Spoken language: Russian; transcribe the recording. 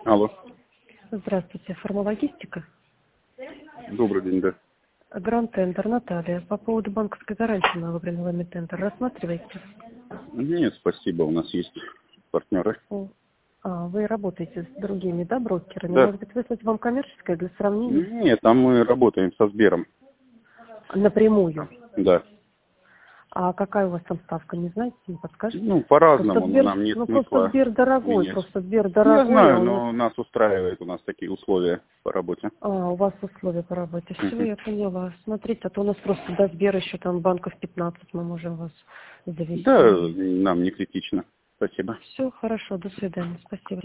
Алло. Здравствуйте, формалогистика. Добрый день, да. Гранд Тендер, Наталья. По поводу банковской гарантии на выбранный вами тендер рассматриваете? Нет, спасибо, у нас есть партнеры. Вы работаете с другими, да, брокерами? Да. Может быть, выслать вам коммерческое для сравнения? Нет, там мы работаем со Сбером. Напрямую. Да. А какая у вас там ставка, не знаете, не подскажете? Ну, по-разному, но Сбер, нам нет просто смысла Сбер дорогой, менять. просто Сбер Я дорогой, а знаю, у нас... но нас устраивает, у нас такие условия по работе. У вас условия по работе. Все, Мгм. я поняла. Смотрите, а то у нас просто до Сбера еще там банков 15 мы можем вас Да, завести. нам не критично. Спасибо. Все, хорошо, до свидания, спасибо.